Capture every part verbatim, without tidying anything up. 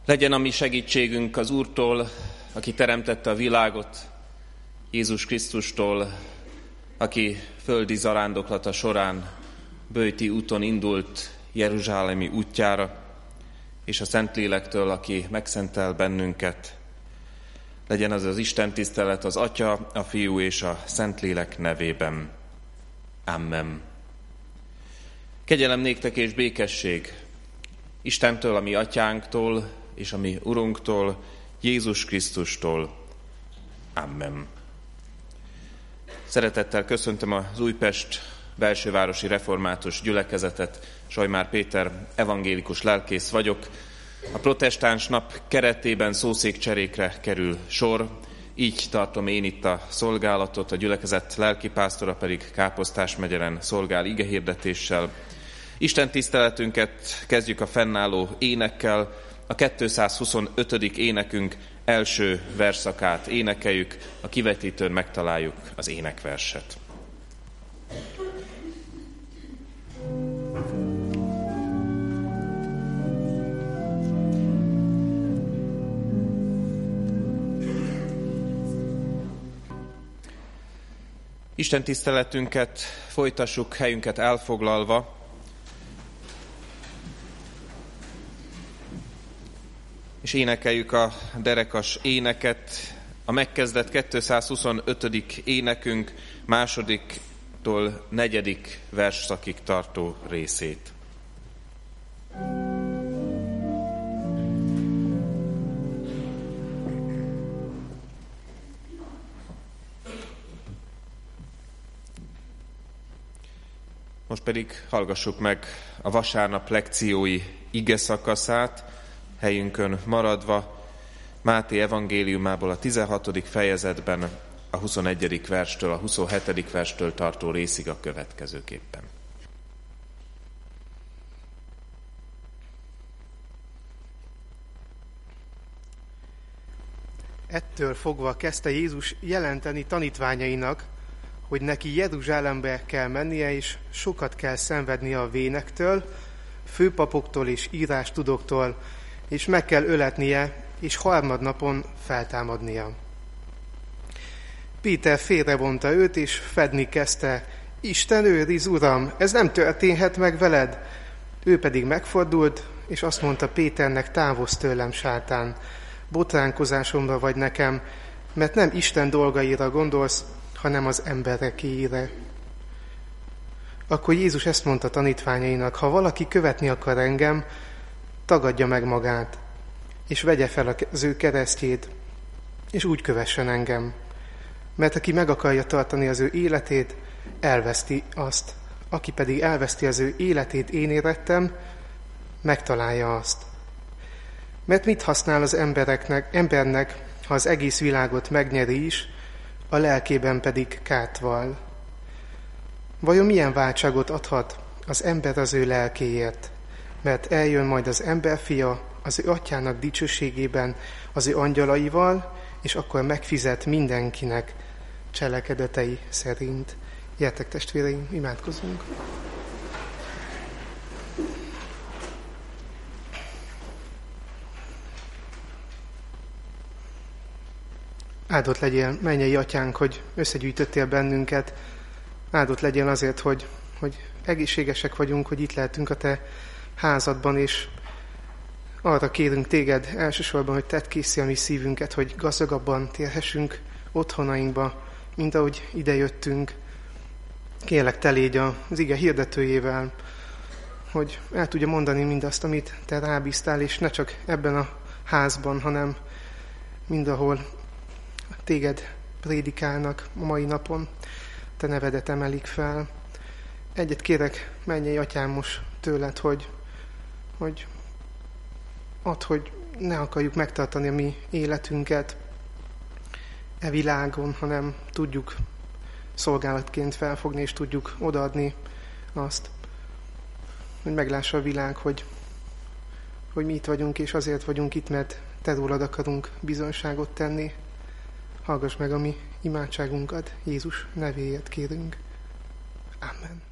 Legyen a mi segítségünk az Úrtól, aki teremtette a világot, Jézus Krisztustól, aki földi zarándoklata során böjti úton indult jeruzsálemi útjára, és a Szentlélektől, aki megszentel bennünket. Legyen az az Isten tisztelet az Atya, a Fiú és a Szentlélek nevében. Amen. Kegyelem néktek és békesség Istentől, a mi atyánktól, és a mi Urunktól, Jézus Krisztustól. Amen. Szeretettel köszöntöm az Újpest belsővárosi református gyülekezetet. Sajmár Péter evangélikus lelkész vagyok. A protestáns nap keretében szószékcserékre kerül sor. Így tartom én itt a szolgálatot, a gyülekezet lelkipásztora pedig Káposztás megyeren szolgál igehirdetéssel. Isten tiszteletünket kezdjük a fennálló énekkel. A kétszázhuszonötödik énekünk első versszakát énekeljük, a kivetítőn megtaláljuk az énekverset. Isten tiszteletünket folytassuk helyünket elfoglalva. És énekeljük a derekas éneket, a megkezdett kétszázhuszonötödik énekünk másodiktól negyedik versszakig tartó részét. Most pedig hallgassuk meg a vasárnap lekciói ige szakaszát, helyünkön maradva, Máté evangéliumából a tizenhatodik fejezetben a huszonegyedik verstől a huszonhetedik verstől tartó részig a következőképpen. Ettől fogva kezdte Jézus jelenteni tanítványainak, hogy neki Jeruzsálembe kell mennie, és sokat kell szenvednie a vénektől, főpapoktól és írástudóktól, és meg kell öletnie, és harmadnapon feltámadnia. Péter félrevonta őt, és fedni kezdte: Isten őriz, Uram, ez nem történhet meg veled. Ő pedig megfordult, és azt mondta Péternek: távozz tőlem, sátán, botránkozásomra vagy nekem, mert nem Isten dolgaira gondolsz, hanem az emberekéire. Akkor Jézus ezt mondta tanítványainak: ha valaki követni akar engem, tagadja meg magát, és vegye fel az ő keresztjét, és úgy kövessen engem. Mert aki meg akarja tartani az ő életét, elveszti azt. Aki pedig elveszti az ő életét én érettem, megtalálja azt. Mert mit használ az embereknek, embernek, ha az egész világot megnyeri is, a lelkében pedig kárt vall? Vajon milyen váltságot adhat az ember az ő lelkéért? Mert eljön majd az emberfia az ő atyának dicsőségében, az ő angyalaival, és akkor megfizet mindenkinek cselekedetei szerint. Gyertek, testvéreim, imádkozzunk! Áldott legyél, mennyei atyánk, hogy összegyűjtöttél bennünket. Áldott legyél azért, hogy, hogy egészségesek vagyunk, hogy itt lehetünk a te házadban, és arra kérünk téged elsősorban, hogy tedd készé a mi szívünket, hogy gazdagabban térhessünk otthonainkba, mint ahogy idejöttünk. Kérlek, te légy az ige hirdetőjével, hogy el tudja mondani mindazt, amit te rábíztál, és ne csak ebben a házban, hanem mindahol téged prédikálnak a mai napon, te nevedet emelik fel. Egyet kérek, mennyei atyám, most tőled, hogy, hogy add, hogy ne akarjuk megtartani a mi életünket e világon, hanem tudjuk szolgálatként felfogni, és tudjuk odaadni azt, hogy meglássa a világ, hogy, hogy mi itt vagyunk, és azért vagyunk itt, mert te rólad akarunk bizonyságot tenni. Hallgass meg a mi imádságunkat, Jézus nevéért kérünk. Amen.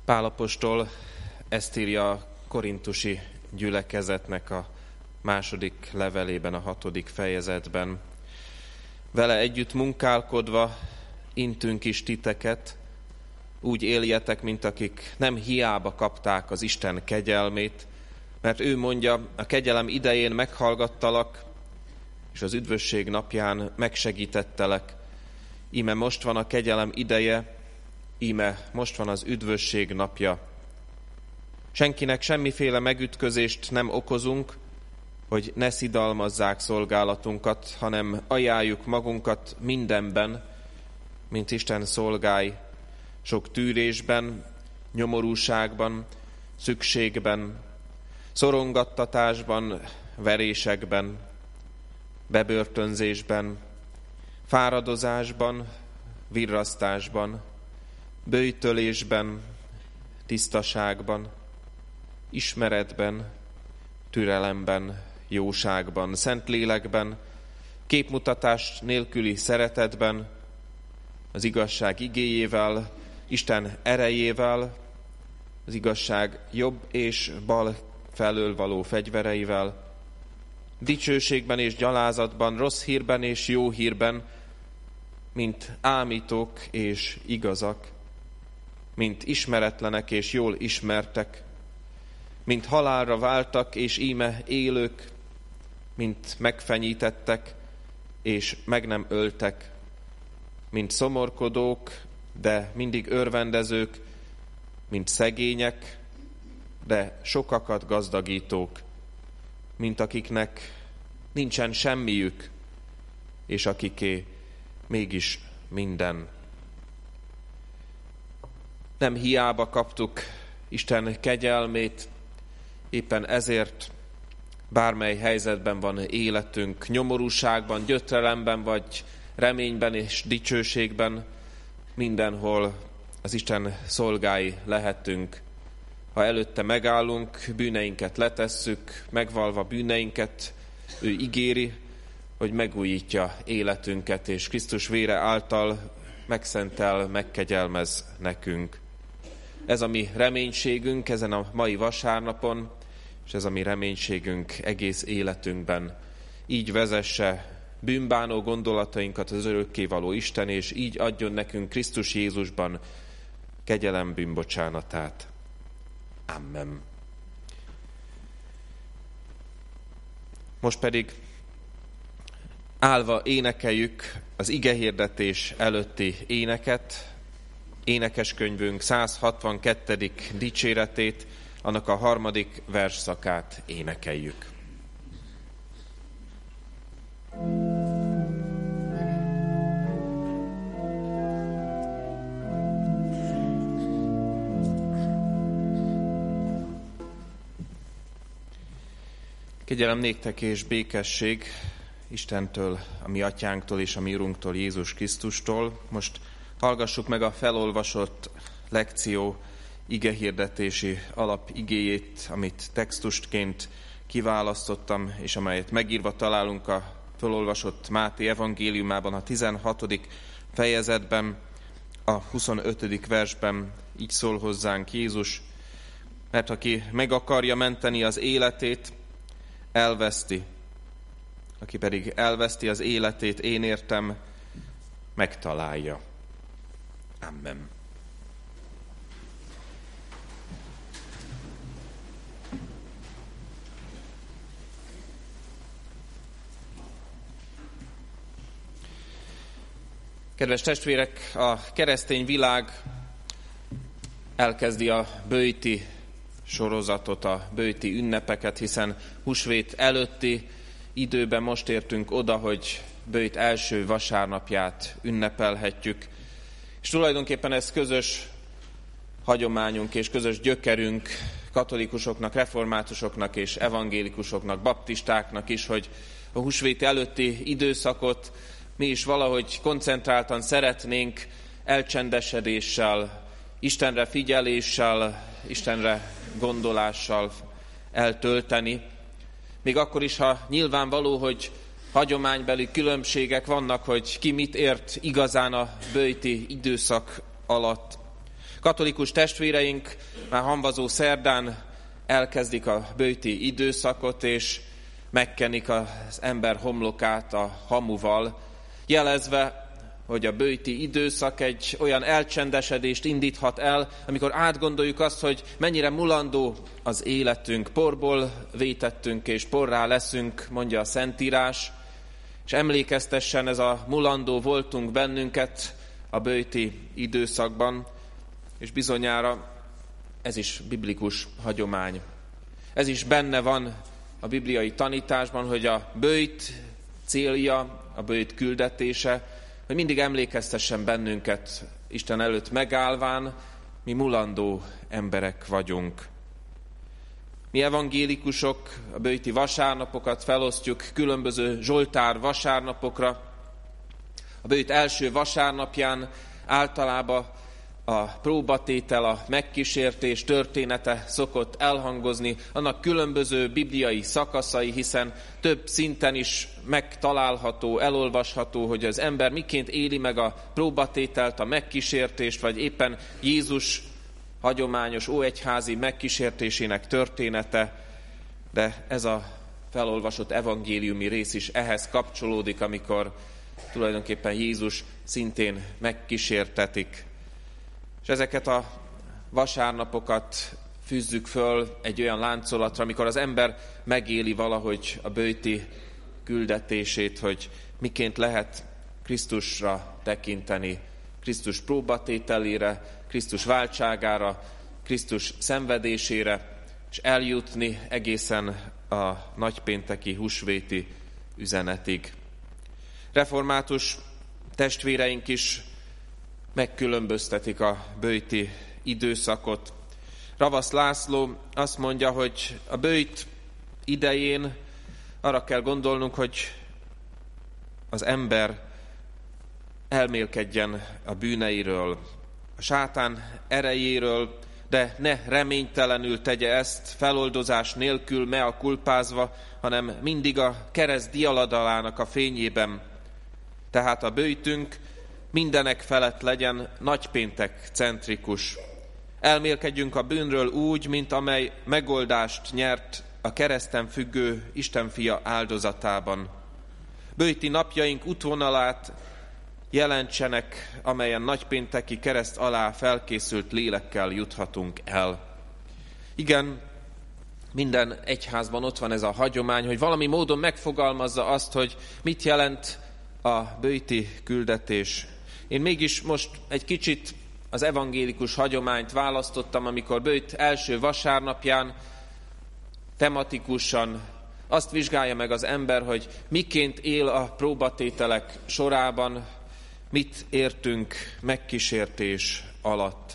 Pál apostol ezt írja a korintusi gyülekezetnek a második levelében, a hatodik fejezetben. Vele együtt munkálkodva intünk is titeket, úgy éljetek, mint akik nem hiába kapták az Isten kegyelmét, mert ő mondja, a kegyelem idején meghallgattalak, és az üdvösség napján megsegítettelek. Íme most van a kegyelem ideje, íme most van az üdvösség napja. Senkinek semmiféle megütközést nem okozunk, hogy ne szidalmazzák szolgálatunkat, hanem ajánljuk magunkat mindenben, mint Isten szolgái, sok tűrésben, nyomorúságban, szükségben, szorongattatásban, verésekben, bebörtönzésben, fáradozásban, virrasztásban, böjtölésben, tisztaságban, ismeretben, türelemben, jóságban, szentlélekben, képmutatás nélküli szeretetben, az igazság igéjével, Isten erejével, az igazság jobb és bal felől való fegyvereivel, dicsőségben és gyalázatban, rossz hírben és jó hírben, mint ámítók és igazak, mint ismeretlenek és jól ismertek, mint halálra váltak és íme élők, mint megfenyítettek és meg nem öltek, mint szomorkodók, de mindig örvendezők, mint szegények, de sokakat gazdagítók, mint akiknek nincsen semmiük, és akiké mégis minden. Nem hiába kaptuk Isten kegyelmét, éppen ezért bármely helyzetben van életünk, nyomorúságban, gyötrelemben, vagy reményben és dicsőségben, mindenhol az Isten szolgái lehetünk. Ha előtte megállunk, bűneinket letesszük, megvalva bűneinket, ő ígéri, hogy megújítja életünket, és Krisztus vére által megszentel, megkegyelmez nekünk. Ez a mi reménységünk ezen a mai vasárnapon, és ez a mi reménységünk egész életünkben. Így vezesse bűnbánó gondolatainkat az örökkévaló Isten, és így adjon nekünk Krisztus Jézusban kegyelem bűnbocsánatát. Amen. Most pedig állva énekeljük az igehirdetés előtti éneket, énekeskönyvünk száz hatvankettedik dicséretét, annak a harmadik versszakát énekeljük. Kegyelem néktek és békesség Istentől, a mi atyánktól és a mi Urunktól, Jézus Krisztustól. Most hallgassuk meg a felolvasott lekció igehirdetési alapigéjét, amit textusként kiválasztottam, és amelyet megírva találunk a felolvasott Máté evangéliumában, a tizenhatodik fejezetben, a huszonötödik versben. Így szól hozzánk Jézus: mert aki meg akarja menteni az életét, elveszti. Aki pedig elveszti az életét, én értem, megtalálja. Amen. Kedves testvérek, a keresztény világ elkezdi a böjti sorozatot, a böjti ünnepeket, hiszen húsvét előtti időben most értünk oda, hogy böjt első vasárnapját ünnepelhetjük. És tulajdonképpen ez közös hagyományunk és közös gyökerünk katolikusoknak, reformátusoknak és evangélikusoknak, baptistáknak is, hogy a húsvét előtti időszakot mi is valahogy koncentráltan szeretnénk elcsendesedéssel, Istenre figyeléssel, Istenre gondolással eltölteni. Még akkor is, ha nyilvánvaló, hogy hagyománybeli különbségek vannak, hogy ki mit ért igazán a böjti időszak alatt. Katolikus testvéreink már hamvazó szerdán elkezdik a böjti időszakot, és megkenik az ember homlokát a hamuval, jelezve, hogy a böjti időszak egy olyan elcsendesedést indíthat el, amikor átgondoljuk azt, hogy mennyire mulandó az életünk. Porból vétettünk és porrá leszünk, mondja a Szentírás, és emlékeztessen ez a mulandó voltunk bennünket a böjti időszakban, és bizonyára ez is biblikus hagyomány. Ez is benne van a bibliai tanításban, hogy a böjt célja, a böjt küldetése, hogy mindig emlékeztessen bennünket Isten előtt megállván, mi mulandó emberek vagyunk. Mi evangélikusok a böjti vasárnapokat felosztjuk különböző Zsoltár vasárnapokra. A böjt első vasárnapján általában a próbatétel, a megkísértés története szokott elhangozni, annak különböző bibliai szakaszai, hiszen több szinten is megtalálható, elolvasható, hogy az ember miként éli meg a próbatételt, a megkísértést, vagy éppen Jézus hagyományos óegyházi megkísértésének története, de ez a felolvasott evangéliumi rész is ehhez kapcsolódik, amikor tulajdonképpen Jézus szintén megkísértetik. És ezeket a vasárnapokat fűzzük föl egy olyan láncolatra, amikor az ember megéli valahogy a böjti küldetését, hogy miként lehet Krisztusra tekinteni, Krisztus próbatételére, Krisztus váltságára, Krisztus szenvedésére, és eljutni egészen a nagypénteki húsvéti üzenetig. Református testvéreink is megkülönböztetik a böjti időszakot. Ravasz László azt mondja, hogy a böjt idején arra kell gondolnunk, hogy az ember elmélkedjen a bűneiről, a sátán erejéről, de ne reménytelenül tegye ezt, feloldozás nélkül, mea culpázva, hanem mindig a kereszt dialadalának a fényében. Tehát a böjtünk mindenek felett legyen nagypéntek centrikus. Elmélkedjünk a bűnről úgy, mint amely megoldást nyert a kereszten függő Isten fia áldozatában. Böjti napjaink útvonalát jelentsenek, amelyen nagypénteki kereszt alá felkészült lélekkel juthatunk el. Igen, minden egyházban ott van ez a hagyomány, hogy valami módon megfogalmazza azt, hogy mit jelent a böjti küldetés. Én mégis most egy kicsit az evangélikus hagyományt választottam, amikor böjt első vasárnapján tematikusan azt vizsgálja meg az ember, hogy miként él a próbatételek sorában, mit értünk megkísértés alatt.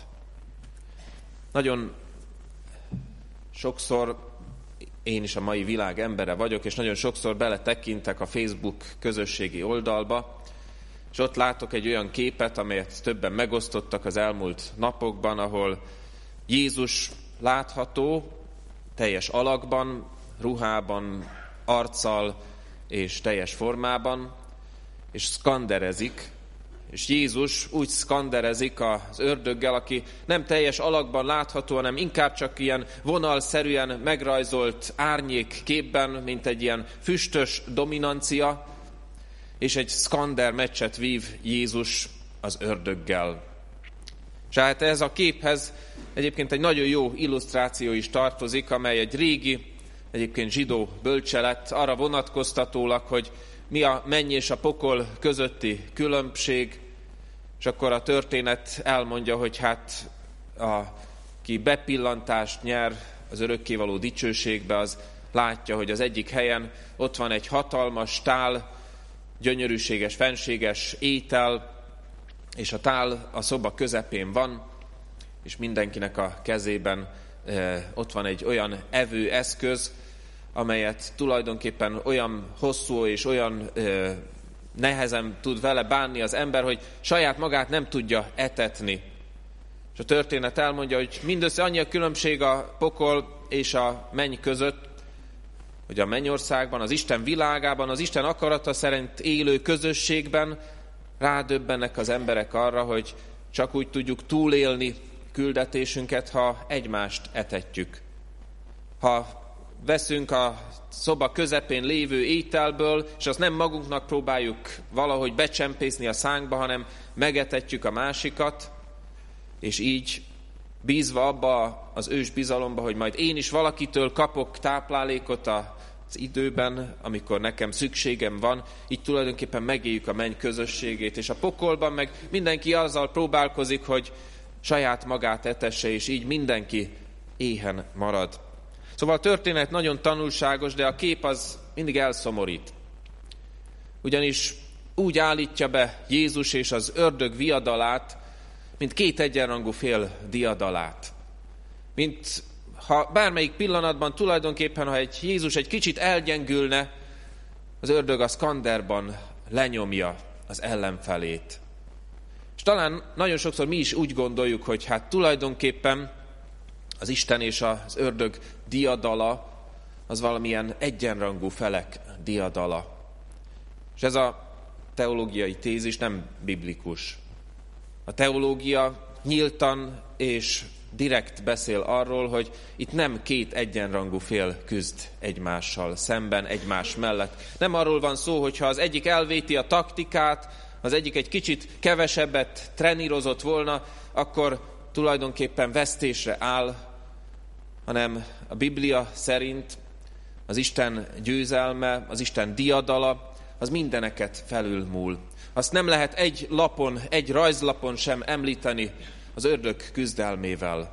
Nagyon sokszor én is a mai világ embere vagyok, és nagyon sokszor beletekintek a Facebook közösségi oldalba, és ott látok egy olyan képet, amelyet többen megosztottak az elmúlt napokban, ahol Jézus látható, teljes alakban, ruhában, arccal és teljes formában, és szkanderezik, és Jézus úgy szkanderezik az ördöggel, aki nem teljes alakban látható, hanem inkább csak ilyen vonalszerűen megrajzolt árnyék képben, mint egy ilyen füstös dominancia, és egy szkander meccset vív Jézus az ördöggel. És hát ez a képhez egyébként egy nagyon jó illusztráció is tartozik, amely egy régi, egyébként zsidó bölcselet arra vonatkoztatólag, hogy mi a menny és a pokol közötti különbség, és akkor a történet elmondja, hogy hát aki bepillantást nyer az örökkévaló dicsőségbe, az látja, hogy az egyik helyen ott van egy hatalmas tál, gyönyörűséges, fenséges étel, és a tál a szoba közepén van, és mindenkinek a kezében e, ott van egy olyan evőeszköz, amelyet tulajdonképpen olyan hosszú és olyan e, nehezen tud vele bánni az ember, hogy saját magát nem tudja etetni. És a történet elmondja, hogy mindössze annyi a különbség a pokol és a menny között, hogy a mennyországban, az Isten világában, az Isten akarata szerint élő közösségben rádöbbennek az emberek arra, hogy csak úgy tudjuk túlélni küldetésünket, ha egymást etetjük. Ha veszünk a szoba közepén lévő ételből, és azt nem magunknak próbáljuk valahogy becsempészni a szánkba, hanem megetetjük a másikat, és így bízva abba az ős bizalomba, hogy majd én is valakitől kapok táplálékot az időben, amikor nekem szükségem van, így tulajdonképpen megéljük a menny közösségét, és a pokolban meg mindenki azzal próbálkozik, hogy saját magát etesse, és így mindenki éhen marad. Szóval a történet nagyon tanulságos, de a kép az mindig elszomorít. Ugyanis úgy állítja be Jézus és az ördög viadalát, mint két egyenrangú fél diadalát. Mint ha bármelyik pillanatban tulajdonképpen, ha egy Jézus egy kicsit elgyengülne, az ördög a szkanderban lenyomja az ellenfelét. És talán nagyon sokszor mi is úgy gondoljuk, hogy hát tulajdonképpen az Isten és az ördög diadala az valamilyen egyenrangú felek diadala. És ez a teológiai tézis nem biblikus. A teológia nyíltan és direkt beszél arról, hogy itt nem két egyenrangú fél küzd egymással szemben, egymás mellett. Nem arról van szó, hogyha az egyik elvéti a taktikát, az egyik egy kicsit kevesebbet trenírozott volna, akkor tulajdonképpen vesztésre áll, hanem a Biblia szerint az Isten győzelme, az Isten diadala, az mindeneket felülmúl. Azt nem lehet egy lapon, egy rajzlapon sem említeni az ördög küzdelmével.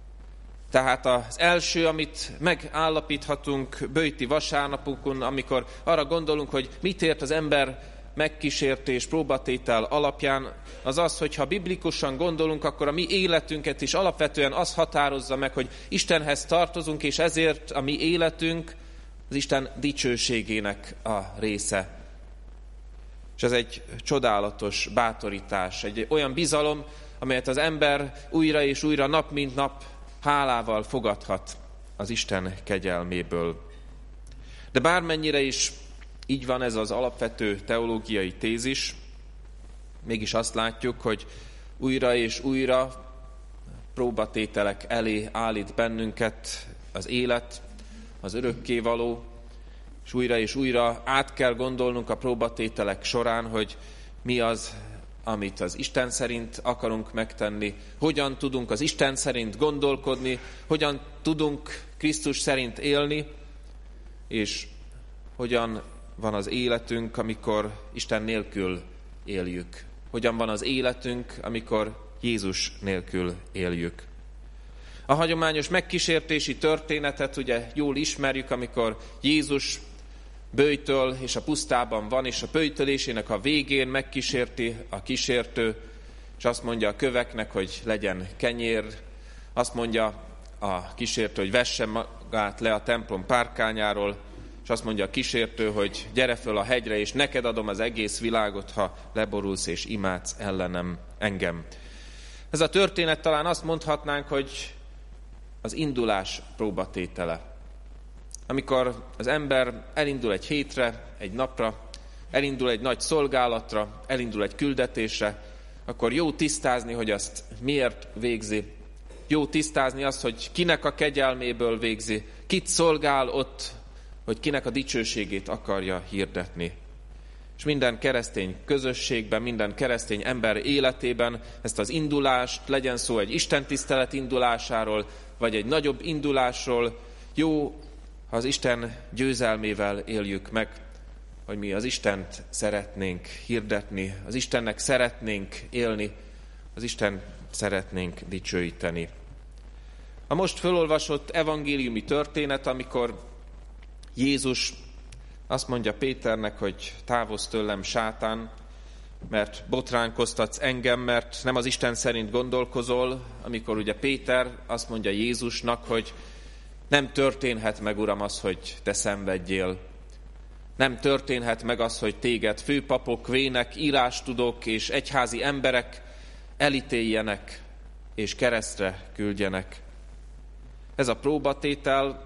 Tehát az első, amit megállapíthatunk böjti vasárnapokon, amikor arra gondolunk, hogy mit ért az ember megkísértés, próbatétel alapján, az az, hogy ha biblikusan gondolunk, akkor a mi életünket is alapvetően az határozza meg, hogy Istenhez tartozunk, és ezért a mi életünk az Isten dicsőségének a része. És ez egy csodálatos bátorítás, egy olyan bizalom, amelyet az ember újra és újra, nap mint nap hálával fogadhat az Isten kegyelméből. De bármennyire is így van ez az alapvető teológiai tézis, mégis azt látjuk, hogy újra és újra próbatételek elé állít bennünket az élet, az örökkévaló, és újra és újra át kell gondolnunk a próbatételek során, hogy mi az, amit az Isten szerint akarunk megtenni, hogyan tudunk az Isten szerint gondolkodni, hogyan tudunk Krisztus szerint élni, és hogyan van az életünk, amikor Isten nélkül éljük. Hogyan van az életünk, amikor Jézus nélkül éljük. A hagyományos megkísértési történetet ugye jól ismerjük, amikor Jézus böjtöl és a pusztában van, és a böjtölésének a végén megkísérti a kísértő, és azt mondja a köveknek, hogy legyen kenyér, azt mondja a kísértő, hogy vesse magát le a templom párkányáról, és azt mondja a kísértő, hogy gyere föl a hegyre, és neked adom az egész világot, ha leborulsz és imádsz ellenem engem. Ez a történet talán azt mondhatnánk, hogy az indulás próbatétele. Amikor az ember elindul egy hétre, egy napra, elindul egy nagy szolgálatra, elindul egy küldetésre, akkor jó tisztázni, hogy azt miért végzi. Jó tisztázni azt, hogy kinek a kegyelméből végzi, kit szolgál ott, hogy kinek a dicsőségét akarja hirdetni. És minden keresztény közösségben, minden keresztény ember életében ezt az indulást, legyen szó egy istentisztelet indulásáról, vagy egy nagyobb indulásról, jó, ha az Isten győzelmével éljük meg, hogy mi az Istent szeretnénk hirdetni, az Istennek szeretnénk élni, az Isten szeretnénk dicsőíteni. A most felolvasott evangéliumi történet, amikor Jézus azt mondja Péternek, hogy távozz tőlem, sátán, mert botránkoztatsz engem, mert nem az Isten szerint gondolkozol, amikor ugye Péter azt mondja Jézusnak, hogy nem történhet meg, Uram, az, hogy te szenvedjél. Nem történhet meg az, hogy téged főpapok, vének, írástudók és egyházi emberek elítéljenek és keresztre küldjenek. Ez a próbatétel,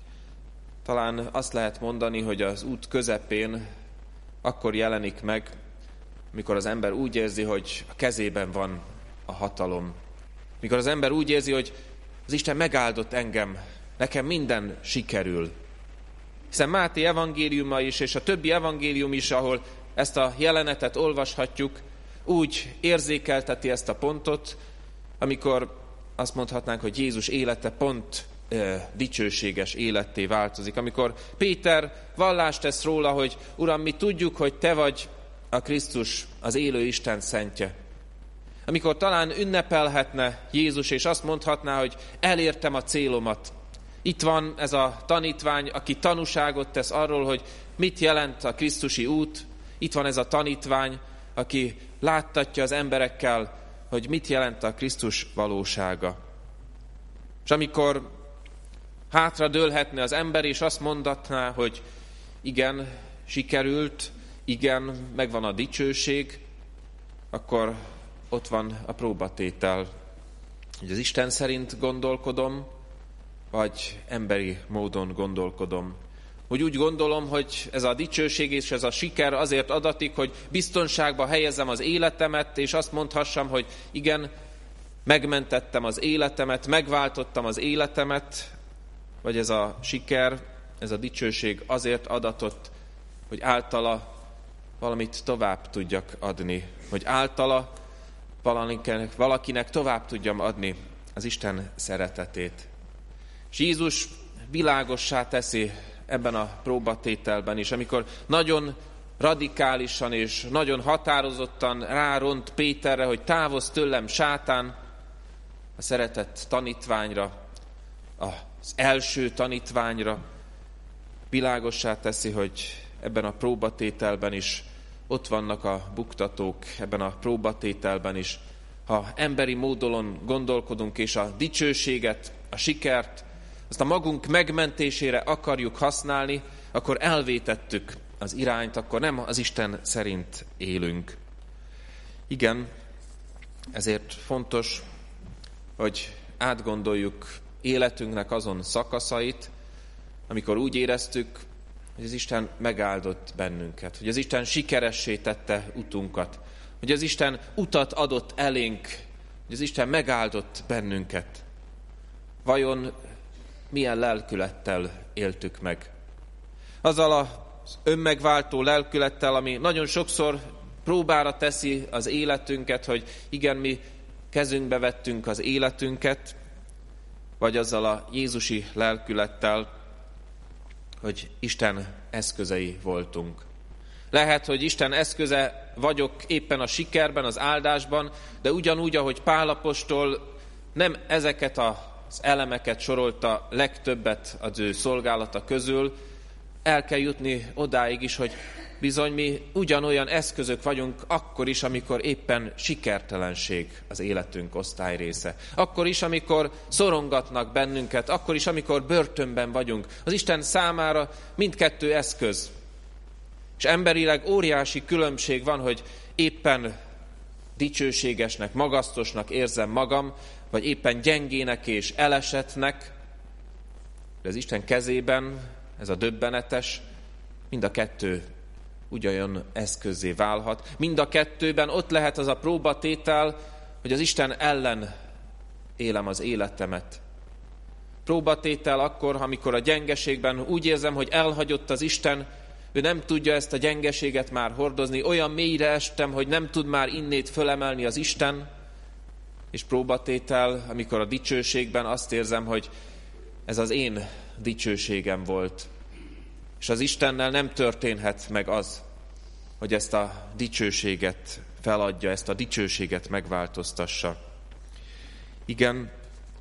talán azt lehet mondani, hogy az út közepén akkor jelenik meg, amikor az ember úgy érzi, hogy a kezében van a hatalom. Mikor az ember úgy érzi, hogy az Isten megáldott engem, nekem minden sikerül. Hiszen Máté evangéliuma is, és a többi evangélium is, ahol ezt a jelenetet olvashatjuk, úgy érzékelteti ezt a pontot, amikor azt mondhatnánk, hogy Jézus élete pont e, dicsőséges életté változik. Amikor Péter vallást tesz róla, hogy Uram, mi tudjuk, hogy Te vagy a Krisztus, az élő Isten szentje. Amikor talán ünnepelhetne Jézus, és azt mondhatná, hogy elértem a célomat. Itt van ez a tanítvány, aki tanúságot tesz arról, hogy mit jelent a krisztusi út. Itt van ez a tanítvány, aki láttatja az emberekkel, hogy mit jelent a Krisztus valósága. És amikor hátra dőlhetne az ember, és azt mondatná, hogy igen, sikerült, igen, megvan a dicsőség, akkor ott van a próbatétel, hogy az Isten szerint gondolkodom, vagy emberi módon gondolkodom. Hogy úgy gondolom, hogy ez a dicsőség és ez a siker azért adatik, hogy biztonságba helyezem az életemet, és azt mondhassam, hogy igen, megmentettem az életemet, megváltottam az életemet, vagy ez a siker, ez a dicsőség azért adatott, hogy általa valamit tovább tudjak adni, hogy általa valakinek, valakinek tovább tudjam adni az Isten szeretetét. És Jézus világossá teszi ebben a próbatételben is, amikor nagyon radikálisan és nagyon határozottan ráront Péterre, hogy távozz tőlem, sátán, a szeretett tanítványra, az első tanítványra, világossá teszi, hogy ebben a próbatételben is ott vannak a buktatók, ebben a próbatételben is. Ha emberi módon gondolkodunk, és a dicsőséget, a sikert, azt a magunk megmentésére akarjuk használni, akkor elvétettük az irányt, akkor nem az Isten szerint élünk. Igen, ezért fontos, hogy átgondoljuk életünknek azon szakaszait, amikor úgy éreztük, hogy az Isten megáldott bennünket, hogy az Isten sikeressé tette utunkat, hogy az Isten utat adott elénk, hogy az Isten megáldott bennünket. Vajon milyen lelkülettel éltük meg? Azzal az önmegváltó lelkülettel, ami nagyon sokszor próbára teszi az életünket, hogy igen, mi kezünkbe vettünk az életünket, vagy azzal a jézusi lelkülettel, hogy Isten eszközei voltunk. Lehet, hogy Isten eszköze vagyok éppen a sikerben, az áldásban, de ugyanúgy, ahogy Pál apostol nem ezeket az elemeket sorolta legtöbbet az ő szolgálata közül, el kell jutni odáig is, hogy bizony mi ugyanolyan eszközök vagyunk akkor is, amikor éppen sikertelenség az életünk osztályrésze. Akkor is, amikor szorongatnak bennünket, akkor is, amikor börtönben vagyunk. Az Isten számára mindkettő eszköz. És emberileg óriási különbség van, hogy éppen dicsőségesnek, magasztosnak érzem magam, vagy éppen gyengének és elesetnek. De az Isten kezében ez a döbbenetes, mind a kettő ugyanolyan eszközzé válhat. Mind a kettőben ott lehet az a próbatétel, hogy az Isten ellen élem az életemet. Próbatétel akkor, amikor a gyengeségben úgy érzem, hogy elhagyott az Isten, ő nem tudja ezt a gyengeséget már hordozni, olyan mélyre estem, hogy nem tud már innét fölemelni az Isten, és próbatétel, amikor a dicsőségben azt érzem, hogy ez az én dicsőségem volt. És az Istennel nem történhet meg az, hogy ezt a dicsőséget feladja, ezt a dicsőséget megváltoztassa. Igen,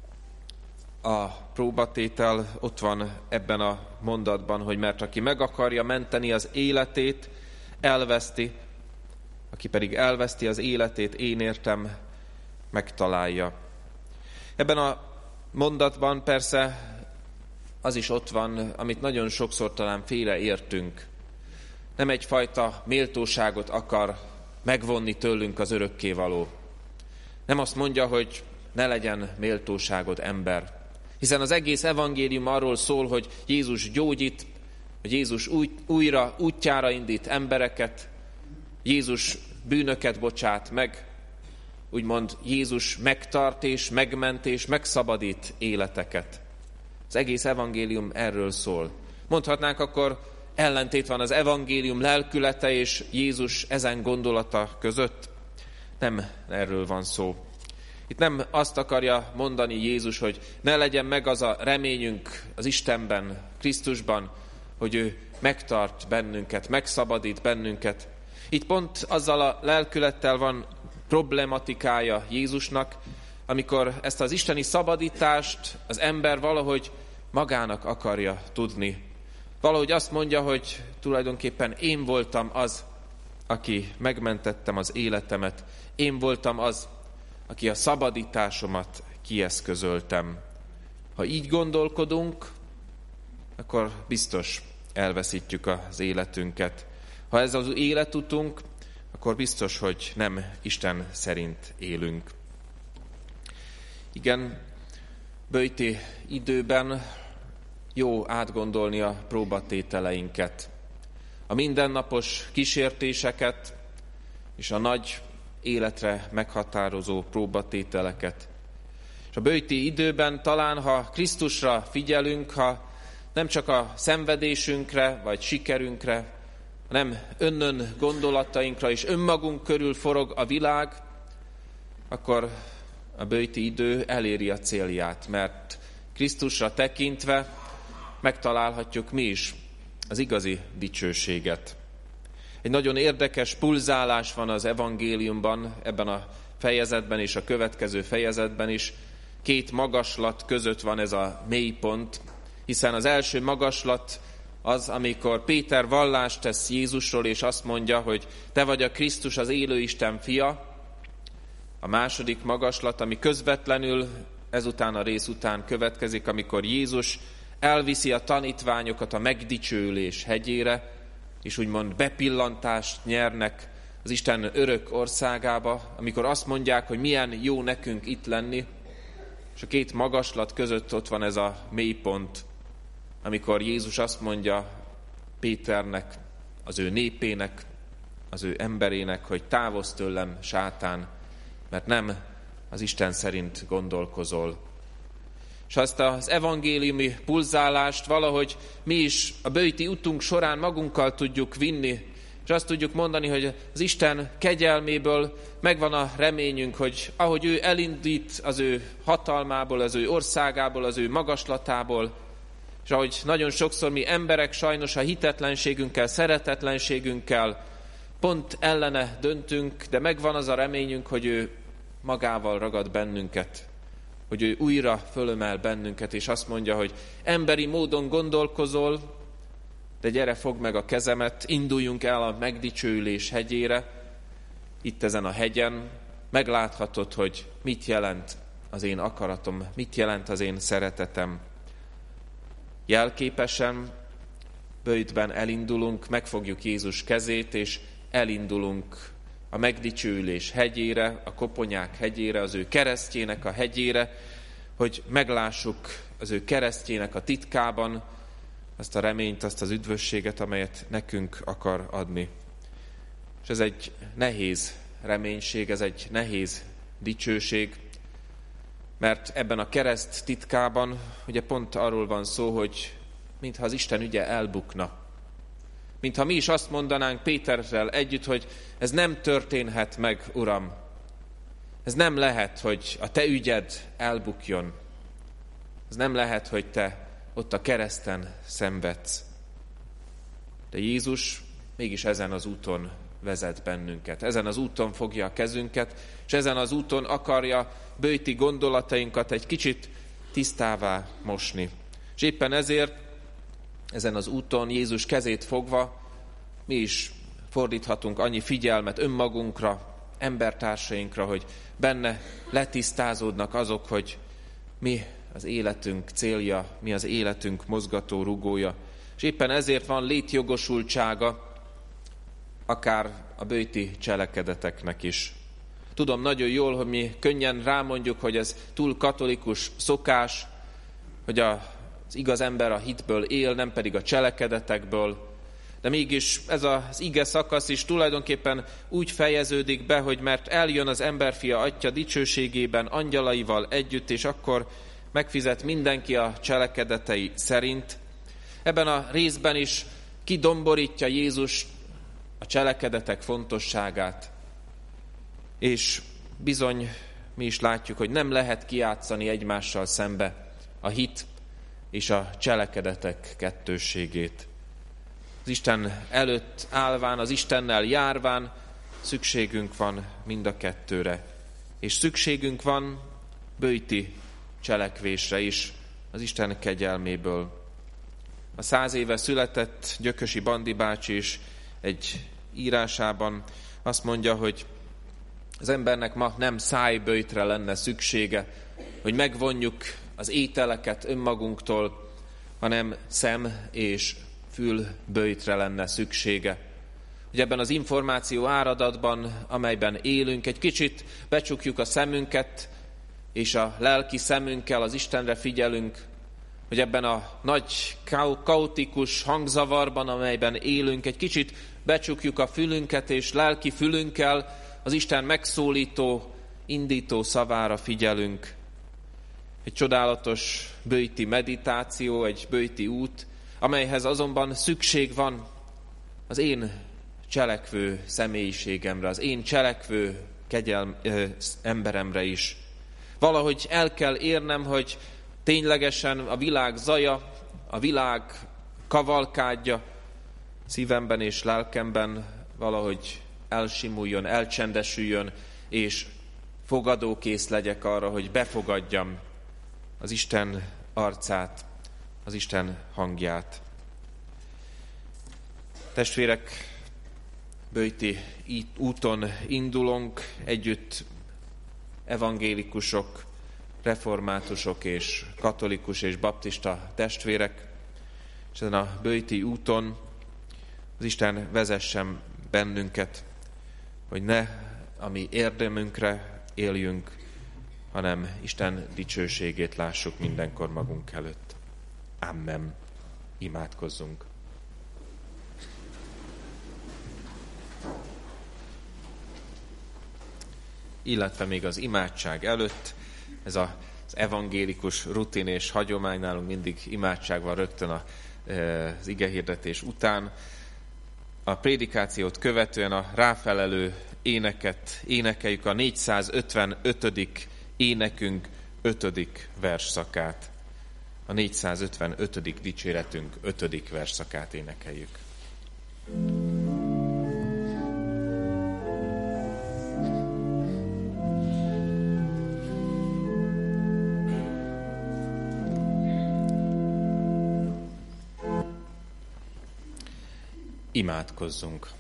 a próbatétel ott van ebben a mondatban, hogy mert aki meg akarja menteni az életét, elveszti, aki pedig elveszti az életét, én értem, megtalálja. Ebben a mondatban persze az is ott van, amit nagyon sokszor talán félreértünk. Nem egyfajta méltóságot akar megvonni tőlünk az örökkévaló. Nem azt mondja, hogy ne legyen méltóságod, ember. Hiszen az egész evangélium arról szól, hogy Jézus gyógyít, hogy Jézus új, újra útjára indít embereket, Jézus bűnöket bocsát meg, úgymond Jézus megtart és megment és megszabadít életeket. Az egész evangélium erről szól. Mondhatnánk akkor, ellentét van az evangélium lelkülete és Jézus ezen gondolata között. Nem erről van szó. Itt nem azt akarja mondani Jézus, hogy ne legyen meg az a reményünk az Istenben, Krisztusban, hogy ő megtart bennünket, megszabadít bennünket. Itt pont azzal a lelkülettel van problematikája Jézusnak, amikor ezt az isteni szabadítást az ember valahogy magának akarja tudni. Valahogy azt mondja, hogy tulajdonképpen én voltam az, aki megmentettem az életemet. Én voltam az, aki a szabadításomat kieszközöltem. Ha így gondolkodunk, akkor biztos elveszítjük az életünket. Ha ez az életutunk, akkor biztos, hogy nem Isten szerint élünk. Igen, böjti időben jó átgondolni a próbatételeinket, a mindennapos kísértéseket és a nagy életre meghatározó próbatételeket. És a böjti időben talán, ha Krisztusra figyelünk, ha nem csak a szenvedésünkre vagy sikerünkre, hanem önnön gondolatainkra és önmagunk körül forog a világ, akkor a böjti idő eléri a célját, mert Krisztusra tekintve megtalálhatjuk mi is az igazi dicsőséget. Egy nagyon érdekes pulzálás van az evangéliumban, ebben a fejezetben és a következő fejezetben is. Két magaslat között van ez a mélypont, hiszen az első magaslat az, amikor Péter vallást tesz Jézusról, és azt mondja, hogy te vagy a Krisztus, az élő Isten fia. A második magaslat, ami közvetlenül ezután a rész után következik, amikor Jézus elviszi a tanítványokat a megdicsőülés hegyére, és úgymond bepillantást nyernek az Isten örök országába, amikor azt mondják, hogy milyen jó nekünk itt lenni, és a két magaslat között ott van ez a mélypont, amikor Jézus azt mondja Péternek, az ő népének, az ő emberének, hogy távozz tőlem, sátán, mert nem az Isten szerint gondolkozol. És azt az evangéliumi pulzálást valahogy mi is a böjti utunk során magunkkal tudjuk vinni, és azt tudjuk mondani, hogy az Isten kegyelméből megvan a reményünk, hogy ahogy ő elindít az ő hatalmából, az ő országából, az ő magaslatából, és ahogy nagyon sokszor mi emberek sajnos a hitetlenségünkkel, szeretetlenségünkkel pont ellene döntünk, de megvan az a reményünk, hogy ő magával ragad bennünket, hogy ő újra fölömel bennünket, és azt mondja, hogy emberi módon gondolkozol, de gyere, fogd meg a kezemet, induljunk el a megdicsőülés hegyére. Itt ezen a hegyen megláthatod, hogy mit jelent az én akaratom, mit jelent az én szeretetem. Jelképesen böjtben elindulunk, megfogjuk Jézus kezét, és elindulunk a megdicsőülés hegyére, a koponyák hegyére, az ő keresztjének a hegyére, hogy meglássuk az ő keresztjének a titkában azt a reményt, azt az üdvösséget, amelyet nekünk akar adni. És ez egy nehéz reménység, ez egy nehéz dicsőség, mert ebben a kereszt titkában ugye pont arról van szó, hogy mintha az Isten ügye elbukna. Mintha mi is azt mondanánk Péterrel együtt, hogy ez nem történhet meg, Uram. Ez nem lehet, hogy a te ügyed elbukjon. Ez nem lehet, hogy te ott a kereszten szenvedsz. De Jézus mégis ezen az úton vezet bennünket. Ezen az úton fogja a kezünket, és ezen az úton akarja böjti gondolatainkat egy kicsit tisztává mosni. És éppen ezért ezen az úton Jézus kezét fogva mi is fordíthatunk annyi figyelmet önmagunkra, embertársainkra, hogy benne letisztázódnak azok, hogy mi az életünk célja, mi az életünk mozgató rugója. És éppen ezért van létjogosultsága akár a böjti cselekedeteknek is. Tudom nagyon jól, hogy mi könnyen rámondjuk, hogy ez túl katolikus szokás, hogy a, az igaz ember a hitből él, nem pedig a cselekedetekből. De mégis ez az ige szakasz is tulajdonképpen úgy fejeződik be, hogy mert eljön az emberfia Atya dicsőségében angyalaival együtt, és akkor megfizet mindenki a cselekedetei szerint. Ebben a részben is kidomborítja Jézus a cselekedetek fontosságát. És bizony mi is látjuk, hogy nem lehet kijátszani egymással szembe a hit és a cselekedetek kettősségét. Az Isten előtt állván, az Istennel járván szükségünk van mind a kettőre. És szükségünk van böjti cselekvésre is az Isten kegyelméből. A száz éve született Gyökösi Bandi bácsi is egy írásában azt mondja, hogy az embernek ma nem szájböjtre lenne szüksége, hogy megvonjuk az ételeket önmagunktól, hanem szem és fülböjtre lenne szüksége. Hogy ebben az információ áradatban, amelyben élünk, egy kicsit becsukjuk a szemünket, és a lelki szemünkkel az Istenre figyelünk, hogy ebben a nagy kaotikus hangzavarban, amelyben élünk, egy kicsit becsukjuk a fülünket, és lelki fülünkkel az Isten megszólító, indító szavára figyelünk. Egy csodálatos böjti meditáció, egy böjti út, amelyhez azonban szükség van az én cselekvő személyiségemre, az én cselekvő kegyelm, ö, emberemre is. Valahogy el kell érnem, hogy ténylegesen a világ zaja, a világ kavalkádja szívemben és lelkemben valahogy elsimuljon, elcsendesüljön, és fogadókész legyek arra, hogy befogadjam az Isten arcát, az Isten hangját. Testvérek, böjti úton indulunk, együtt evangélikusok, reformátusok és katolikus és baptista testvérek, és ezen a böjti úton az Isten vezessen bennünket, hogy ne a mi érdemünkre éljünk, hanem Isten dicsőségét lássuk mindenkor magunk előtt. Amen. Imádkozzunk. Illetve még az imádság előtt, ez az evangélikus rutin és hagyomány, nálunk mindig imádság van rögtön az igehirdetés után. A prédikációt követően a ráfelelő éneket énekeljük, a négyszázötvenötödik énekünk ötödik versszakát. A négyszázötvenötödik dicséretünk ötödik versszakát énekeljük. Imádkozzunk.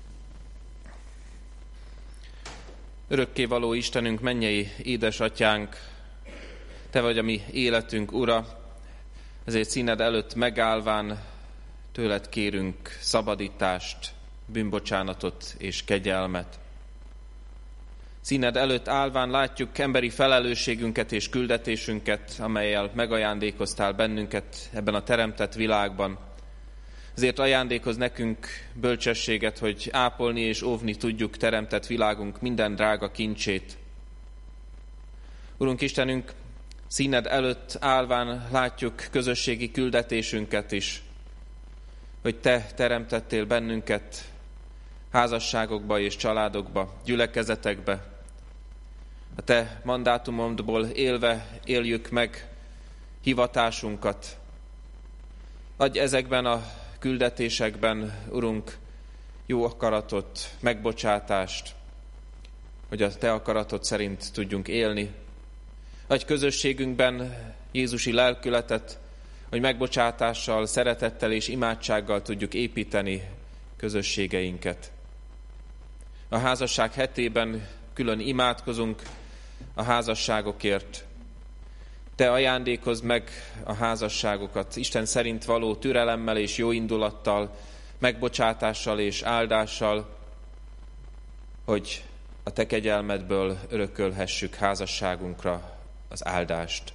Örökkévaló Istenünk, mennyei édesatyánk, Te vagy a mi életünk Ura, ezért színed előtt megállván tőled kérünk szabadítást, bűnbocsánatot és kegyelmet. Színed előtt állván látjuk emberi felelősségünket és küldetésünket, amellyel megajándékoztál bennünket ebben a teremtett világban. Ezért ajándékoz nekünk bölcsességet, hogy ápolni és óvni tudjuk teremtett világunk minden drága kincsét. Urunk Istenünk, színed előtt állván látjuk közösségi küldetésünket is, hogy Te teremtettél bennünket házasságokba és családokba, gyülekezetekbe. A Te mandátumodból élve éljük meg hivatásunkat. Adj ezekben a küldetésekben, Urunk, jó akaratot, megbocsátást, hogy a Te akaratod szerint tudjunk élni. Adj közösségünkben Jézusi lelkületet, hogy megbocsátással, szeretettel és imádsággal tudjuk építeni közösségeinket. A házasság hetében külön imádkozunk a házasságokért. Te ajándékozd meg a házasságokat Isten szerint való türelemmel és jóindulattal, megbocsátással és áldással, hogy a Te kegyelmedből örökölhessük házasságunkra az áldást.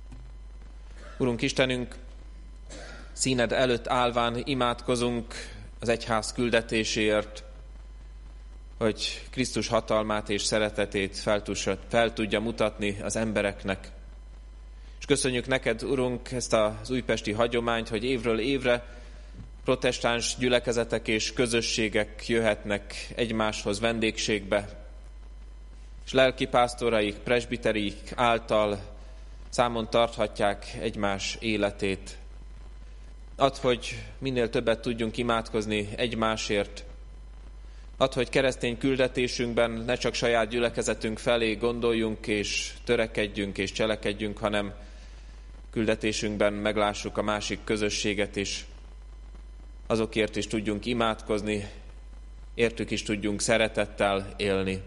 Urunk Istenünk, színed előtt állván imádkozunk az egyház küldetéséért, hogy Krisztus hatalmát és szeretetét fel, fel tudja mutatni az embereknek. És köszönjük neked, Urunk, ezt az újpesti hagyományt, hogy évről évre protestáns gyülekezetek és közösségek jöhetnek egymáshoz vendégségbe, és lelkipásztoraik, presbiterik által számon tarthatják egymás életét. Add, hogy minél többet tudjunk imádkozni egymásért. Add, hogy keresztény küldetésünkben ne csak saját gyülekezetünk felé gondoljunk és törekedjünk és cselekedjünk, hanem küldetésünkben meglássuk a másik közösséget is. Azokért is tudjunk imádkozni, értük is tudjunk szeretettel élni.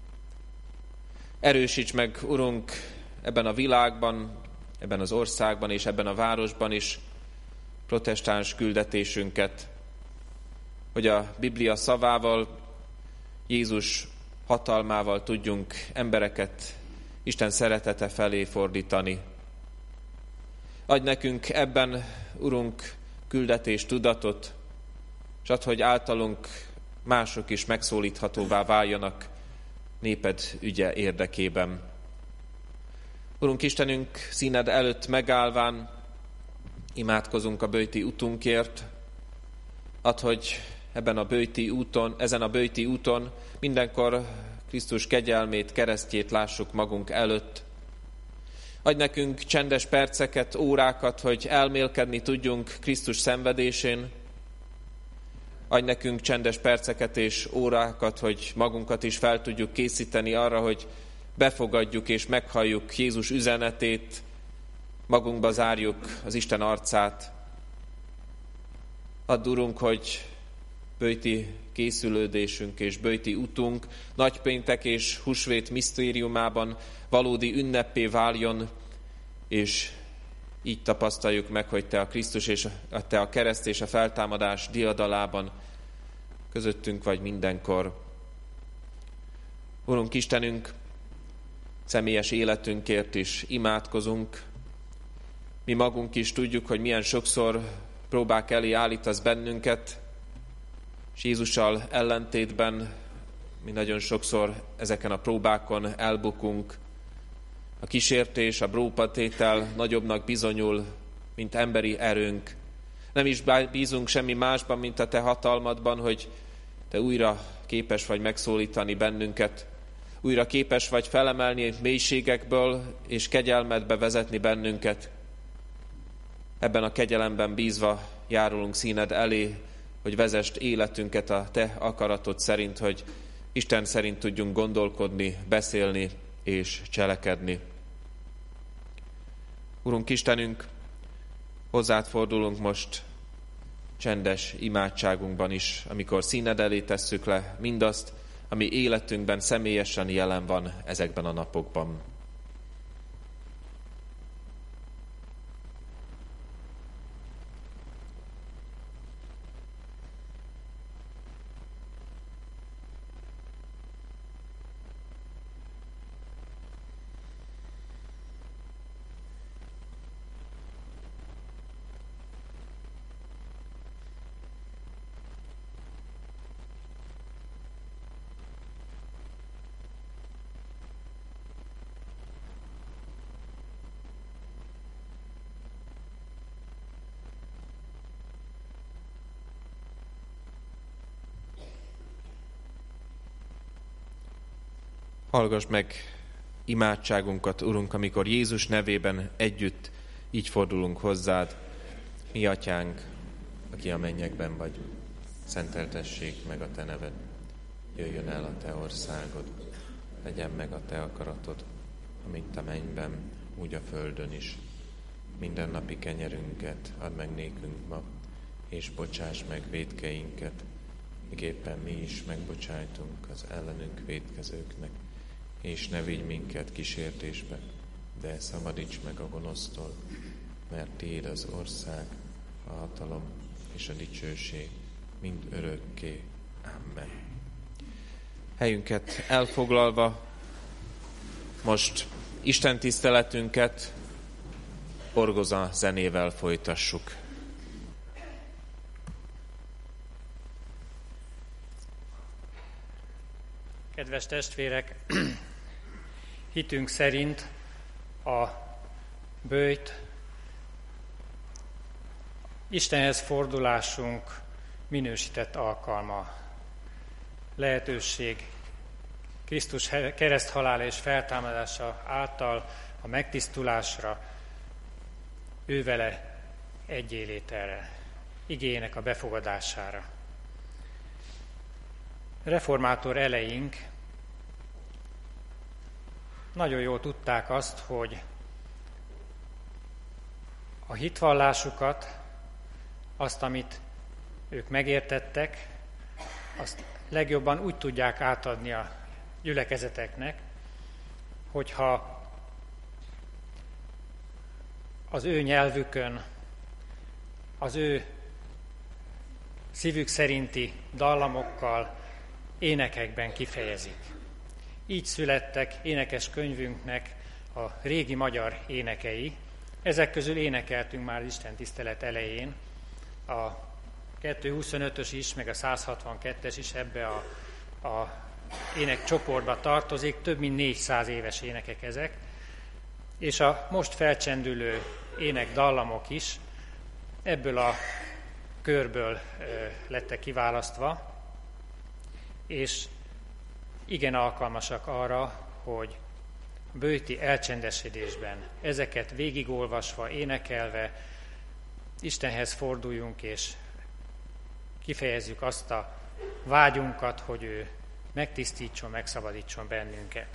Erősíts meg, Urunk, ebben a világban, ebben az országban és ebben a városban is protestáns küldetésünket, hogy a Biblia szavával, Jézus hatalmával tudjunk embereket Isten szeretete felé fordítani. Adj nekünk ebben, Urunk, küldetés tudatot, és add, hogy általunk mások is megszólíthatóvá váljanak néped ügye érdekében. Urunk Istenünk, színed előtt megállván imádkozunk a böjti utunkért. Add, hogy ebben a böjti úton, ezen a böjti úton mindenkor Krisztus kegyelmét, keresztjét lássuk magunk előtt. Adj nekünk csendes perceket, órákat, hogy elmélkedni tudjunk Krisztus szenvedésén. Adj nekünk csendes perceket és órákat, hogy magunkat is fel tudjuk készíteni arra, hogy befogadjuk és meghalljuk Jézus üzenetét, magunkba zárjuk az Isten arcát. Add, Urunk, hogy böjti készülődésünk és böjti utunk nagypéntek és húsvét misztériumában valódi ünneppé váljon, és így tapasztaljuk meg, hogy Te a Krisztus és a, Te a kereszt és a feltámadás diadalában közöttünk vagy mindenkor. Urunk Istenünk, személyes életünkért is imádkozunk. Mi magunk is tudjuk, hogy milyen sokszor próbák elé állítasz bennünket, és Jézussal ellentétben mi nagyon sokszor ezeken a próbákon elbukunk. A kísértés, a próbatétel nagyobbnak bizonyul, mint emberi erőnk. Nem is bízunk semmi másban, mint a Te hatalmadban, hogy Te újra képes vagy megszólítani bennünket, újra képes vagy felemelni mélységekből és kegyelmedbe vezetni bennünket. Ebben a kegyelemben bízva járulunk színed elé, hogy vezest életünket a Te akaratod szerint, hogy Isten szerint tudjunk gondolkodni, beszélni és cselekedni. Urunk Istenünk, hozzád fordulunk most csendes imádságunkban is, amikor színed elé tesszük le mindazt, ami életünkben személyesen jelen van ezekben a napokban. Hallgass meg imádságunkat, Urunk, amikor Jézus nevében együtt így fordulunk hozzád. Mi atyánk, aki a mennyekben vagy, szenteltessék meg a Te neved. Jöjjön el a Te országod, legyen meg a Te akaratod, amint a mennyben, úgy a földön is. Minden napi kenyerünket add meg nékünk ma, és bocsáss meg vétkeinket, miképpen mi is megbocsájtunk az ellenünk vétkezőknek, és ne vigy minket kísértésbe, de szabadíts meg a gonosztól, mert Tiéd az ország, a hatalom és a dicsőség mind örökké. Amen. Helyünket elfoglalva, most Isten tiszteletünket orgoza zenével folytassuk. Kedves testvérek, hitünk szerint a böjt Istenhez fordulásunk minősített alkalma, lehetőség Krisztus kereszthalála és feltámadása által a megtisztulásra, ővele egyélételre, igéjének a befogadására. Reformátor eleink nagyon jól tudták azt, hogy a hitvallásukat, azt, amit ők megértettek, azt legjobban úgy tudják átadni a gyülekezeteknek, hogyha az ő nyelvükön, az ő szívük szerinti dallamokkal, énekekben kifejezik. Így születtek énekes könyvünknek a régi magyar énekei. Ezek közül énekeltünk már Isten tisztelet elején. A kétszázhuszonötös is, meg a száz hatvankettes is ebbe a, a énekcsoportba tartozik, több mint négyszáz éves énekek ezek. És a most felcsendülő énekdallamok is ebből a körből lettek kiválasztva, és igen alkalmasak arra, hogy böjti elcsendesedésben ezeket végigolvasva, énekelve Istenhez forduljunk, és kifejezzük azt a vágyunkat, hogy ő megtisztítson, megszabadítson bennünket.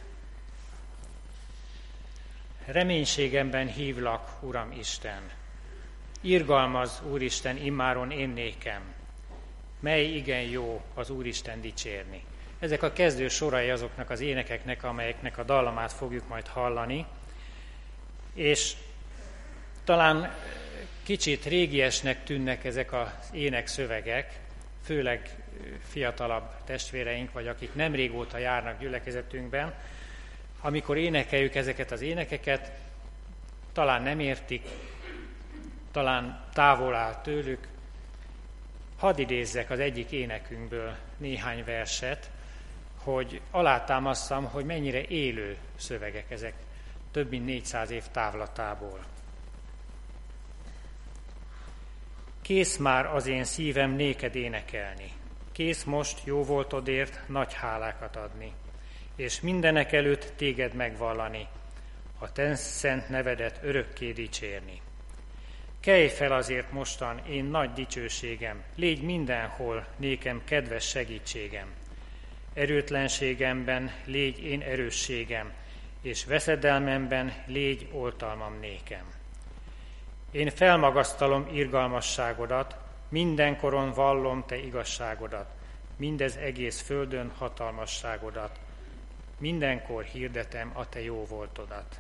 Reménységemben hívlak, Uram Isten, irgalmaz, Úristen, immáron én nékem, mely igen jó az Úristen dicsérni. Ezek a kezdő sorai azoknak az énekeknek, amelyeknek a dallamát fogjuk majd hallani, és talán kicsit régiesnek tűnnek ezek az énekszövegek, főleg fiatalabb testvéreink, vagy akik nem régóta járnak gyülekezetünkben, amikor énekeljük ezeket az énekeket, talán nem értik, talán távol áll tőlük. Hadd idézzek az egyik énekünkből néhány verset, hogy alátámasszam, hogy mennyire élő szövegek ezek több mint négyszáz év távlatából. Kész már az én szívem néked énekelni, kész most jó voltodért nagy hálákat adni, és mindenek előtt téged megvallani, a te szent nevedet örökké dicsérni. Kelj fel azért mostan, én nagy dicsőségem, légy mindenhol nékem kedves segítségem. Erőtlenségemben légy én erősségem, és veszedelmemben légy oltalmam nékem. Én felmagasztalom irgalmasságodat, mindenkoron vallom te igazságodat, mindez egész földön hatalmasságodat, mindenkor hirdetem a te jó voltodat.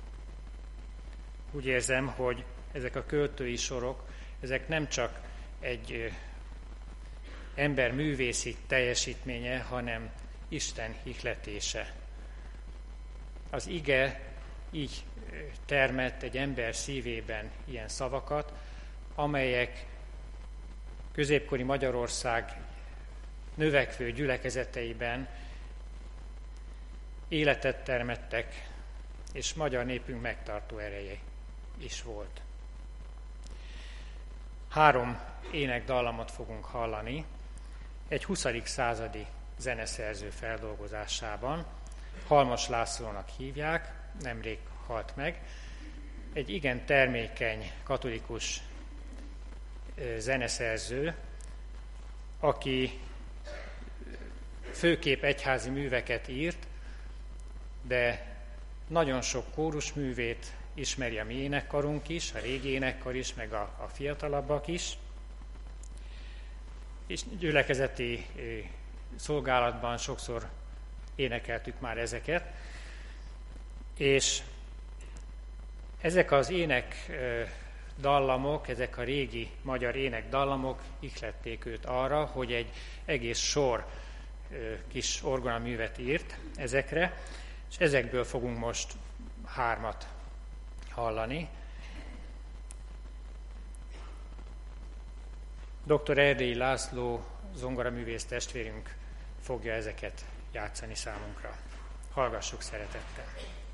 Úgy érzem, hogy ezek a költői sorok, ezek nem csak egy ember művészi teljesítménye, hanem Isten ihletése. Az ige így termett egy ember szívében ilyen szavakat, amelyek középkori Magyarország növekvő gyülekezeteiben életet termettek, és magyar népünk megtartó ereje is volt. Három énekdallamot fogunk hallani, egy huszadik századi zeneszerző feldolgozásában. Halmos Lászlónak hívják, nemrég halt meg. Egy igen termékeny katolikus zeneszerző, aki főképp egyházi műveket írt, de nagyon sok kórusművét ismeri a mi énekkarunk is, a régi énekkar is, meg a, a fiatalabbak is. És gyülekezeti szolgálatban sokszor énekeltük már ezeket. És ezek az ének dallamok, ezek a régi magyar énekdallamok ihlették őt arra, hogy egy egész sor kis orgonaművet írt ezekre, és ezekből fogunk most hármat hallani. doktor Erdélyi László zongoraművész testvérünk fogja ezeket játszani számunkra. Hallgassuk szeretettel.